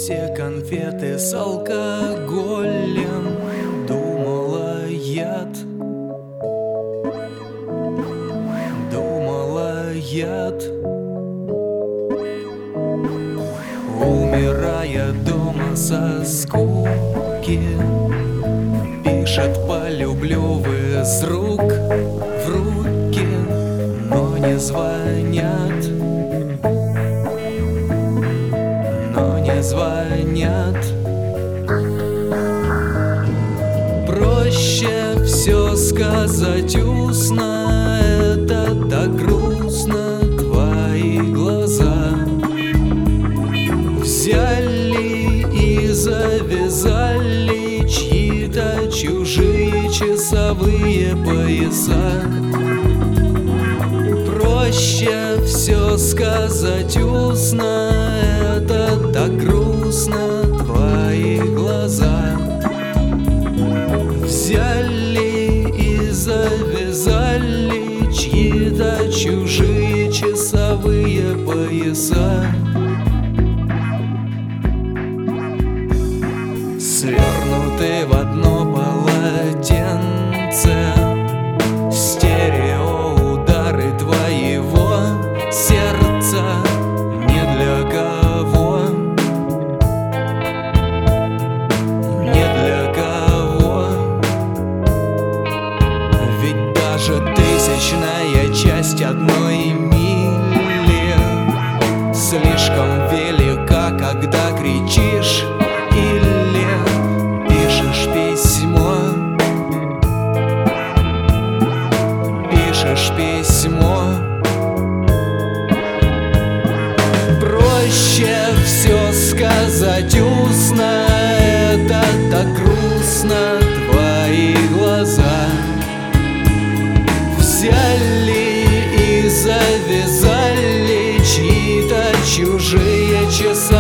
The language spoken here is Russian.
все конфеты с алкоголем, думала яд, думала яд. Умирая дома со скуки, пишет «полюблю» из рук в руки, но не звонят, но не звонят. Проще все сказать устно, это так грустно, твои глаза взяли и завязали чьи-то чужие часовые пояса. Проще все сказать устно, это так грустно, твои глаза взяли и завязали чьи-то чужие часовые пояса. Свернуты в одно полотенце стереоудары твоего сердца. Не для кого, не для кого. Ведь даже тысячная часть одной мили слишком велика, когда кричишь или пишешь письмо, пишешь письмо. Проще все сказать устно, это так грустно, твои глаза взяли и завязали чьи-то чужие часы.